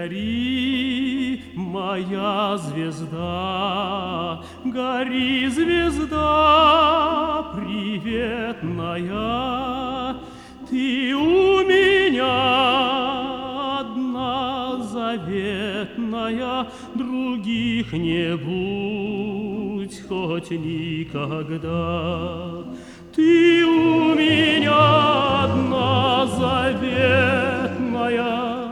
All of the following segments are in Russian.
Гори, моя звезда, гори, звезда приветная, ты у меня одна заветная, других не будь хоть никогда. Ты у меня одна заветная,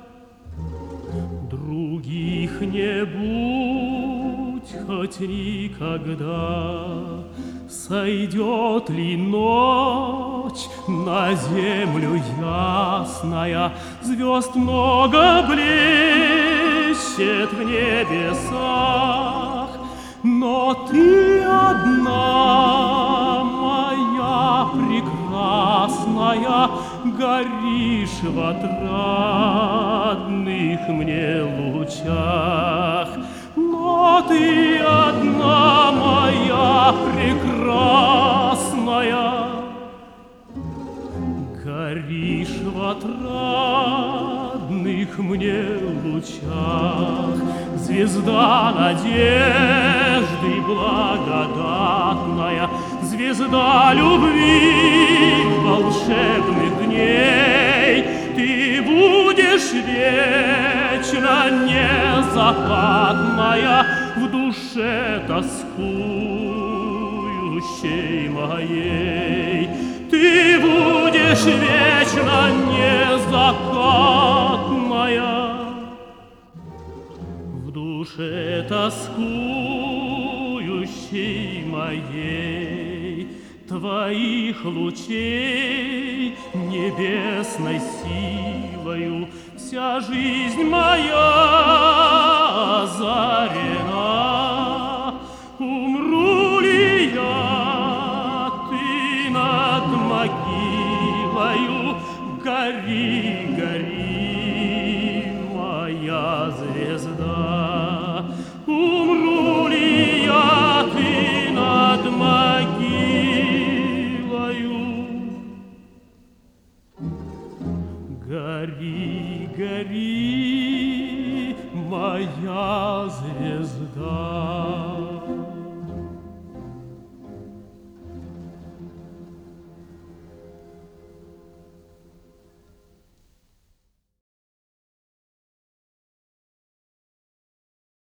других не будь хоть никогда. Сойдет ли ночь на землю ясная, звезд много блещет в небесах, но ты одна, моя прекрасная, горишь в отрадных мне лучах. Но ты одна, моя прекрасная, горишь в отрадных мне лучах. Звезда надежды благодатная, звезда любви волшебных дней, ты будешь вечно незакатная в душе тоскующей моей. Ты будешь вечно незакатная в душе тоскующей моей. Твоих лучей небесной силою вся жизнь моя озарена. Умру ли я, ты над могилою, гори, гори, моя звезда. Умру ли я, ты над могилою, гори, гори, моя звезда.